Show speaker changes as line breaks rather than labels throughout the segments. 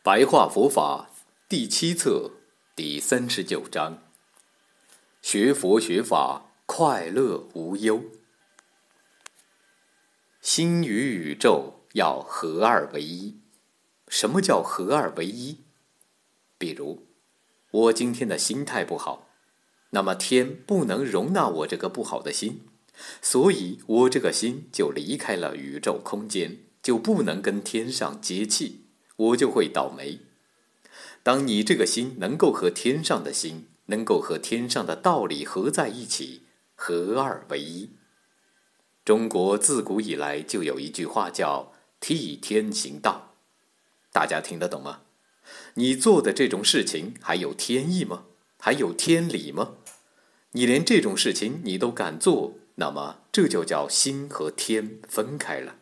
白话佛法第7册第39章：学佛学法，快乐无忧。心与宇宙要合二为一。什么叫合二为一？比如，我今天的心态不好，那么天不能容纳我这个不好的心，所以我这个心就离开了宇宙空间，就不能跟天上接气，我就会倒霉。当你这个心能够和天上的心，能够和天上的道理合在一起，合二为一。中国自古以来就有一句话叫替天行道，大家听得懂吗？你做的这种事情还有天意吗？还有天理吗？你连这种事情你都敢做，那么这就叫心和天分开了。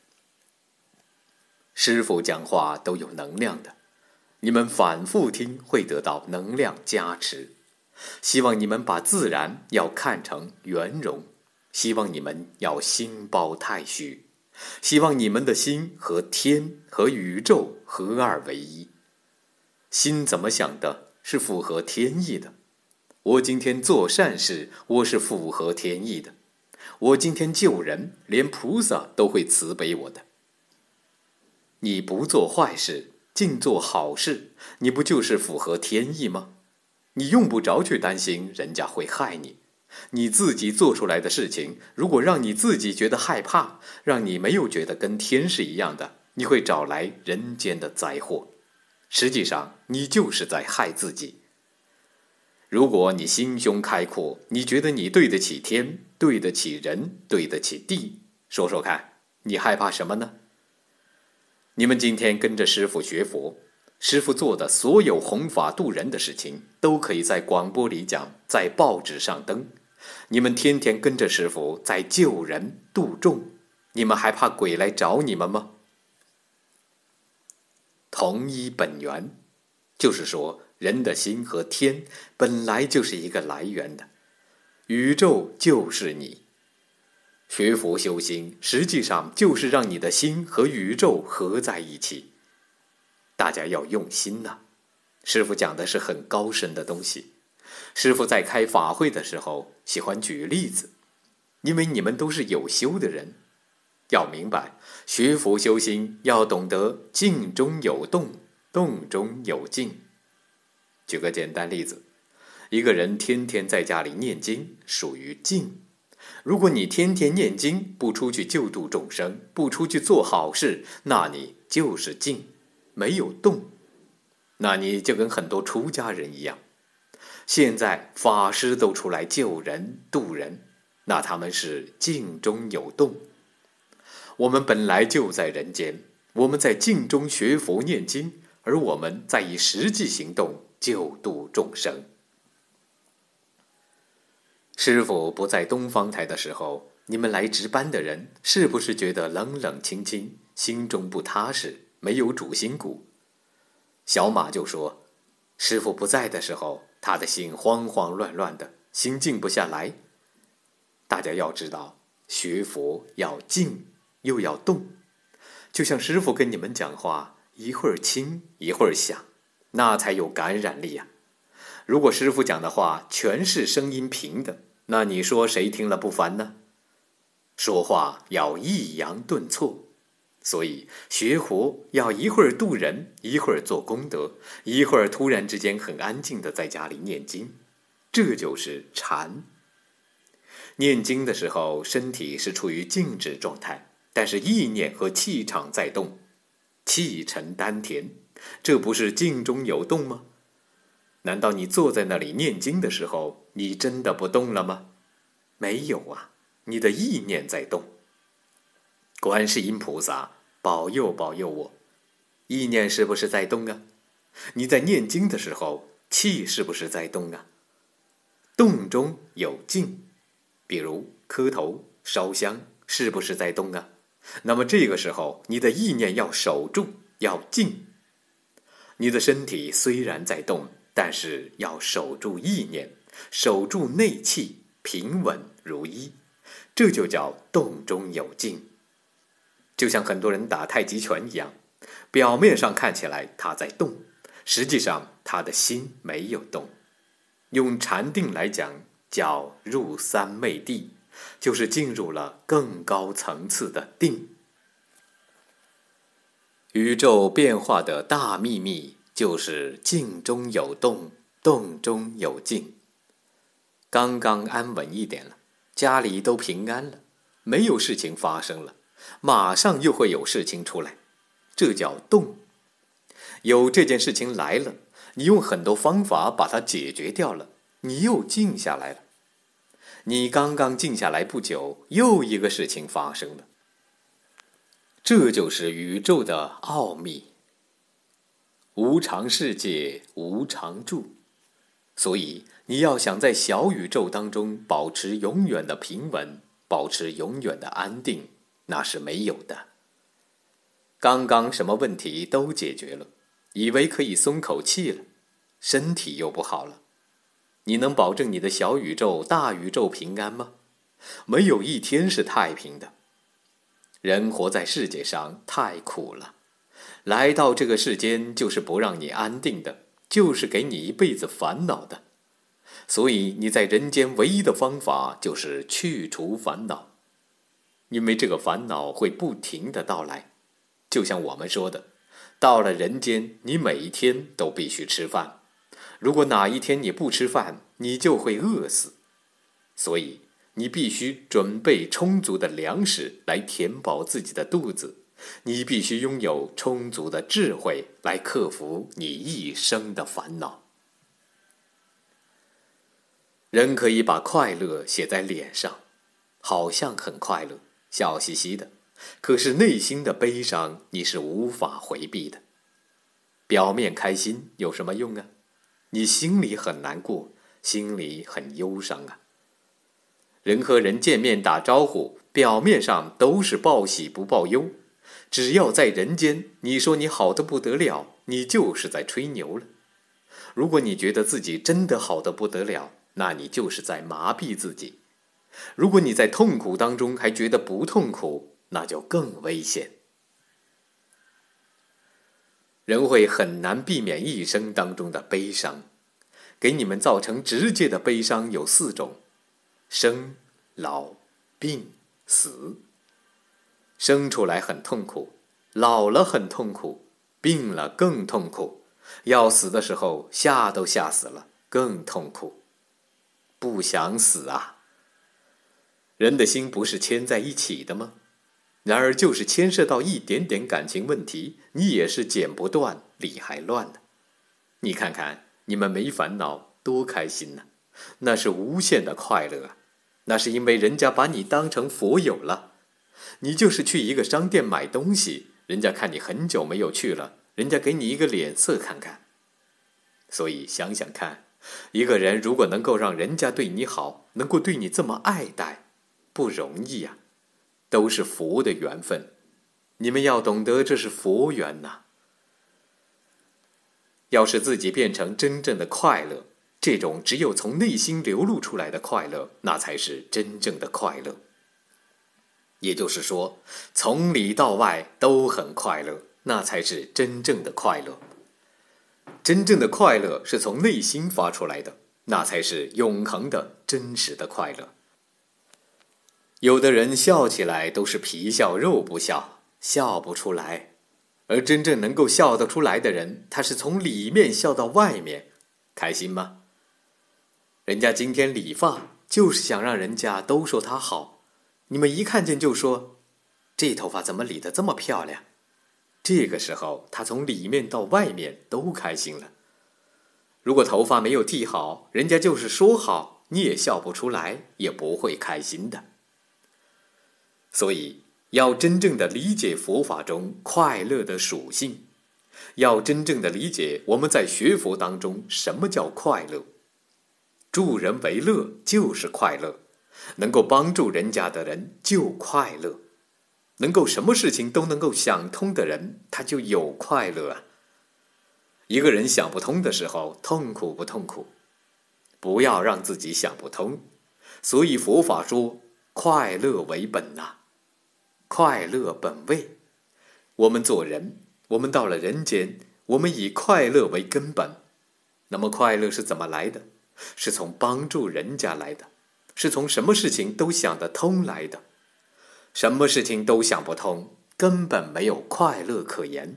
师父讲话都有能量的，你们反复听会得到能量加持。希望你们把自然要看成圆融，希望你们要心包太虚，希望你们的心和天和宇宙合二为一。心怎么想的是符合天意的。我今天做善事，我是符合天意的。我今天救人，连菩萨都会慈悲我的。你不做坏事，净做好事，你不就是符合天意吗？你用不着去担心人家会害你。你自己做出来的事情，如果让你自己觉得害怕，让你没有觉得跟天是一样的，你会找来人间的灾祸。实际上，你就是在害自己。如果你心胸开阔，你觉得你对得起天，对得起人，对得起地，说说看，你害怕什么呢？你们今天跟着师父学佛，师父做的所有弘法度人的事情，都可以在广播里讲，在报纸上登。你们天天跟着师父在救人度众，你们还怕鬼来找你们吗？同一本源，就是说人的心和天本来就是一个来源的，宇宙就是你。学佛修心，实际上就是让你的心和宇宙合在一起。大家要用心呐。师父讲的是很高深的东西。师父在开法会的时候喜欢举例子，因为你们都是有修的人，要明白学佛修心要懂得静中有动，动中有静。举个简单例子，一个人天天在家里念经，属于静。如果你天天念经，不出去救度众生，不出去做好事，那你就是静，没有动。那你就跟很多出家人一样。现在法师都出来救人度人，那他们是静中有动。我们本来就在人间，我们在静中学佛念经，而我们在以实际行动救度众生。师父不在东方台的时候，你们来值班的人是不是觉得冷冷清清，心中不踏实，没有主心骨？小马就说，师父不在的时候，他的心慌慌乱乱的，心静不下来。大家要知道，学佛要静又要动，就像师父跟你们讲话，一会儿轻一会儿响，那才有感染力啊。如果师父讲的话全是声音平的，那你说谁听了不烦呢？说话要抑扬顿挫，所以学佛要一会儿度人，一会儿做功德，一会儿突然之间很安静的在家里念经，这就是禅。念经的时候，身体是处于静止状态，但是意念和气场在动，气沉丹田，这不是静中有动吗？难道你坐在那里念经的时候，你真的不动了吗？没有啊，你的意念在动。观世音菩萨保佑保佑我，意念是不是在动啊？你在念经的时候，气是不是在动啊？动中有静，比如磕头烧香，是不是在动啊？那么这个时候，你的意念要守住，要静。你的身体虽然在动，但是要守住意念，守住内气，平稳如一，这就叫动中有静。就像很多人打太极拳一样， 表面上看起来他在动，实际上他的心没有动。用禅定来讲，叫入三昧地，就是进入了更高层次的定。宇宙变化的大秘密就是静中有动，动中有静。刚刚安稳一点了，家里都平安了，没有事情发生了，马上又会有事情出来，这叫动。有这件事情来了，你用很多方法把它解决掉了，你又静下来了。你刚刚静下来不久，又一个事情发生了。这就是宇宙的奥秘。无常世界无常住，所以你要想在小宇宙当中保持永远的平稳，保持永远的安定，那是没有的。刚刚什么问题都解决了，以为可以松口气了，身体又不好了。你能保证你的小宇宙、大宇宙平安吗？没有一天是太平的。人活在世界上太苦了，来到这个世间就是不让你安定的，就是给你一辈子烦恼的。所以你在人间唯一的方法就是去除烦恼，因为这个烦恼会不停地到来。就像我们说的，到了人间，你每一天都必须吃饭，如果哪一天你不吃饭，你就会饿死。所以你必须准备充足的粮食来填饱自己的肚子，你必须拥有充足的智慧来克服你一生的烦恼。人可以把快乐写在脸上，好像很快乐，笑嘻嘻的，可是内心的悲伤你是无法回避的。表面开心有什么用啊？你心里很难过，心里很忧伤啊。人和人见面打招呼，表面上都是报喜不报忧，只要在人间，你说你好得不得了，你就是在吹牛了。如果你觉得自己真的好得不得了，那你就是在麻痹自己。如果你在痛苦当中还觉得不痛苦，那就更危险。人会很难避免一生当中的悲伤，给你们造成直接的悲伤有4种：生、老、病、死。生出来很痛苦，老了很痛苦，病了更痛苦，要死的时候吓都吓死了，更痛苦。不想死啊！人的心不是牵在一起的吗？然而就是牵涉到一点点感情问题，你也是剪不断，理还乱的。你看看你们没烦恼多开心呢，那是无限的快乐啊！那是因为人家把你当成佛友了。你就是去一个商店买东西，人家看你很久没有去了，人家给你一个脸色看看。所以想想看，一个人如果能够让人家对你好，能够对你这么爱戴，不容易啊，都是佛的缘分。你们要懂得这是佛缘呐。要使自己变成真正的快乐，这种只有从内心流露出来的快乐，那才是真正的快乐。也就是说，从里到外都很快乐，那才是真正的快乐。真正的快乐是从内心发出来的，那才是永恒的真实的快乐。有的人笑起来都是皮笑肉不笑，笑不出来。而真正能够笑得出来的人，他是从里面笑到外面，开心吗？人家今天理发，就是想让人家都说他好。你们一看见就说，这头发怎么理得这么漂亮？这个时候他从里面到外面都开心了。如果头发没有剃好，人家就是说好，你也笑不出来，也不会开心的。所以要真正的理解佛法中快乐的属性，要真正的理解我们在学佛当中什么叫快乐。助人为乐就是快乐，能够帮助人家的人就快乐，能够什么事情都能够想通的人，他就有快乐啊。一个人想不通的时候，痛苦不痛苦？不要让自己想不通。所以佛法说快乐为本啊，快乐本位。我们做人， 我们到了人间，我们以快乐为根本。那么快乐是怎么来的？是从帮助人家来的，是从什么事情都想得通来的。什么事情都想不通，根本没有快乐可言。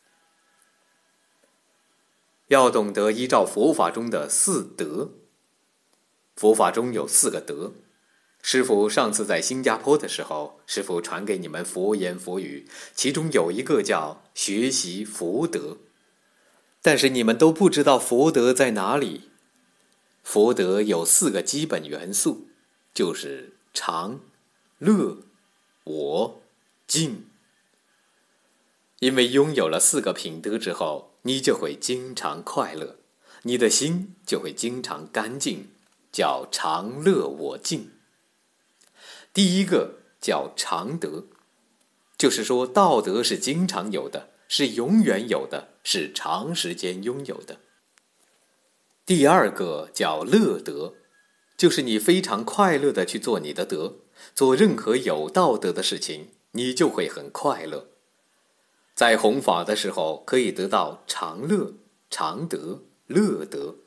要懂得依照佛法中的四德。佛法中有4个德。师父上次在新加坡的时候，师父传给你们佛言佛语，其中有一个叫学习佛德。但是你们都不知道佛德在哪里。佛德有4个基本元素，就是常、乐、我、净。因为拥有了4个品德之后，你就会经常快乐，你的心就会经常干净，叫常乐我净。第一个叫常德，就是说道德是经常有的，是永远有的，是长时间拥有的。第二个叫乐德，就是你非常快乐地去做你的德，做任何有道德的事情，你就会很快乐。在弘法的时候，可以得到常乐、常德、乐德。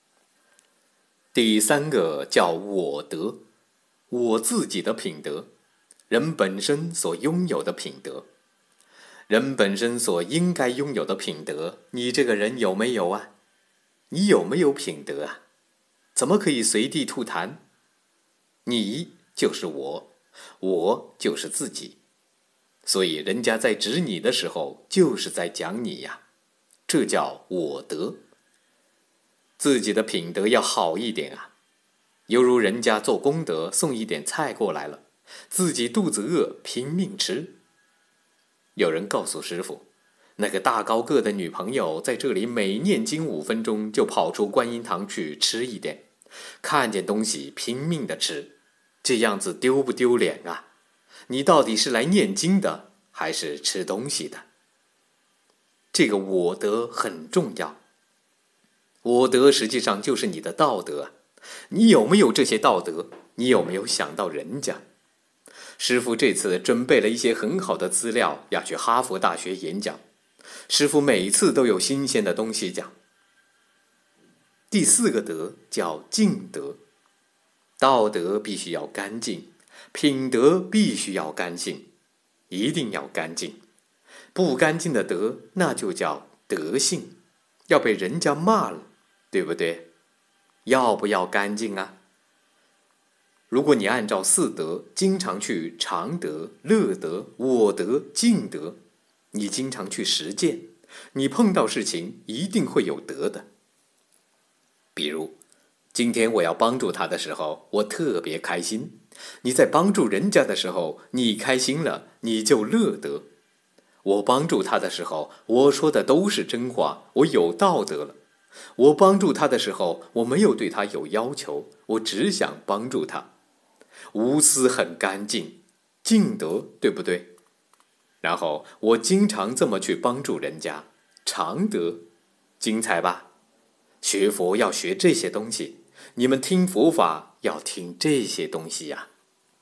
第三个叫我德，我自己的品德，人本身所拥有的品德，人本身所应该拥有的品德，你这个人有没有啊？你有没有品德啊？怎么可以随地吐痰？你就是我，我就是自己。所以人家在指你的时候，就是在讲你呀，这叫我德。自己的品德要好一点啊，犹如人家做功德送一点菜过来了，自己肚子饿拼命吃。有人告诉师父，那个大高个的女朋友在这里每念经5分钟就跑出观音堂去吃一点，看见东西拼命的吃，这样子丢不丢脸啊？你到底是来念经的，还是吃东西的？这个我德很重要。我德实际上就是你的道德，你有没有这些道德？你有没有想到人家？师父这次准备了一些很好的资料，要去哈佛大学演讲。师父每次都有新鲜的东西讲。第4个德叫净德，道德必须要干净，品德必须要干净，一定要干净。不干净的德，那就叫德性，要被人家骂了，对不对？要不要干净啊？如果你按照4德，经常去常德、乐德、我德、净德，你经常去实践，你碰到事情一定会有德的。比如今天我要帮助他的时候，我特别开心。你在帮助人家的时候，你开心了，你就乐德。我帮助他的时候，我说的都是真话，我有道德了。我帮助他的时候，我没有对他有要求，我只想帮助他。无私很干净，净德，对不对？然后我经常这么去帮助人家，常德，精彩吧？学佛要学这些东西，你们听佛法要听这些东西呀。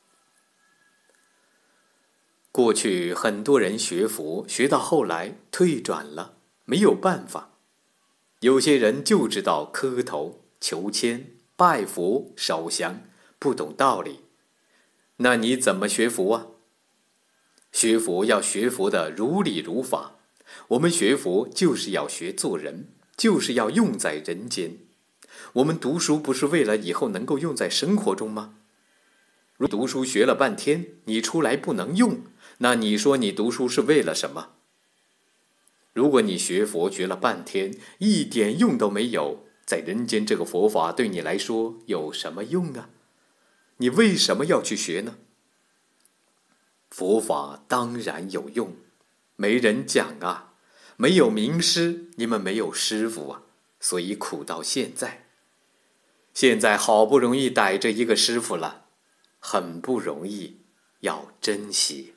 过去很多人学佛，学到后来退转了，没有办法。有些人就知道磕头、求签、拜佛、烧香，不懂道理。那你怎么学佛啊？学佛要学佛的如理如法。我们学佛就是要学做人，就是要用在人间。我们读书不是为了以后能够用在生活中吗？如读书学了半天，你出来不能用，那你说你读书是为了什么？如果你学佛学了半天，一点用都没有，在人间这个佛法对你来说有什么用啊？你为什么要去学呢？佛法当然有用，没人讲啊，没有名师，你们没有师傅啊，所以苦到现在。现在好不容易逮着一个师傅了，很不容易，要珍惜。